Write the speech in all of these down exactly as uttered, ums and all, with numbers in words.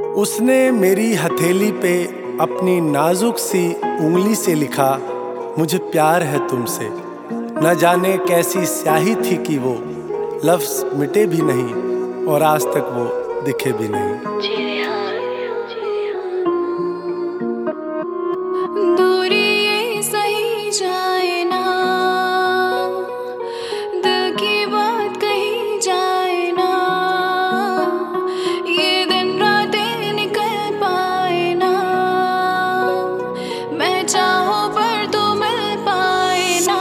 उसने मेरी हथेली पे अपनी नाजुक सी उंगली से लिखा, मुझे प्यार है तुमसे। न जाने कैसी स्याही थी कि वो लफ्ज़ मिटे भी नहीं और आज तक वो दिखे भी नहीं। दूरी ये सही जाए ना, दिल की बात कही जाए ना, ये दिन रातें निकल पाए ना, मैं चाहूं पर तू मिल पाए ना।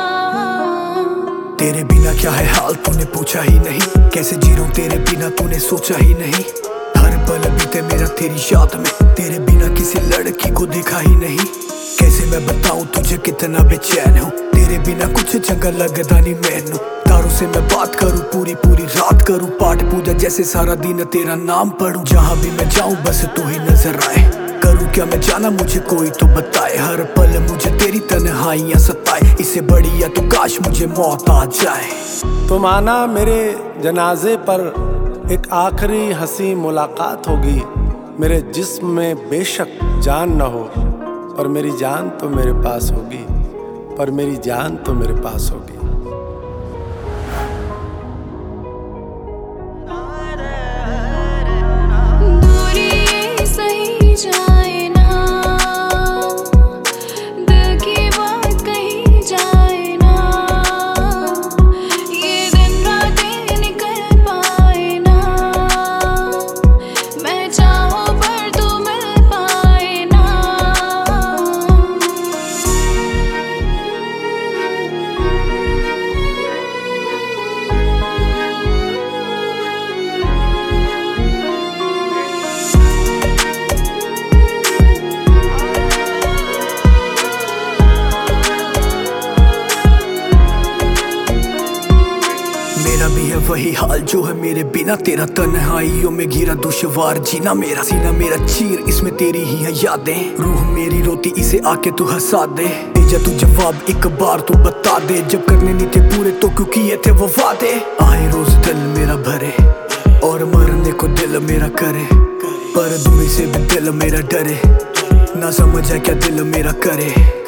तेरे बिना क्या है हाल तूने पूछा ही नहीं, कैसे जी रहा हूं तेरे बिना तूने सोचा ही नहीं। हर पल बीते मेरा तेरी याद में, तेरे बिना किसी लड़की को देखा ही नहीं। कैसे मैं बताऊं तुझे कितना बेचैन हूँ, तेरे बिना कुछ चंगा लगता नहीं मैनू। तारों से मैं बात करूं, पूरी पूरी रात करूं, पाठ पूजा जैसे सारा दिन तेरा नाम पढ़ूं। जहां भी मैं जाऊं बस तू ही नजर आए, करूं क्या मैं जाना मुझे कोई तो बताए। हर पल मुझे तेरी तन्हाइयां सताए, इससे बड़ी या तो काश मुझे मौत आ जाए। तुम आना मेरे जनाजे पर, एक आखिरी हंसी मुलाकात होगी। मेरे जिस्म में बेशक जान न हो, पर मेरी जान तो मेरे पास होगी, पर मेरी जान तो मेरे पास होगी। दूरी ये सही जाए ना, दिल की बात कही जाए ना, ये दिन रातें निकल पाए ना, मैं चाहूं पर तू मिल पाए ना। मेरा भी है वही हाल जो है मेरे बिना, तेरा तन्हाइयों में घिरा दुश्वार जीना। मेरा सीना मेरा चीर, इसमें तेरी ही है यादें। रूह मेरी रोती, इसे आके तू हंसा दे। दे जा तू जवाब एक बार तू बता दे, जब करने नहीं थे पूरे तो क्यों किए थे वो वादे। आए रोज दिल मेरा भरे और मरने को दिल मेरा करे, पर दूरी से भी दिल मेरा डरे। ना समझ है क्या दिल मेरा करे।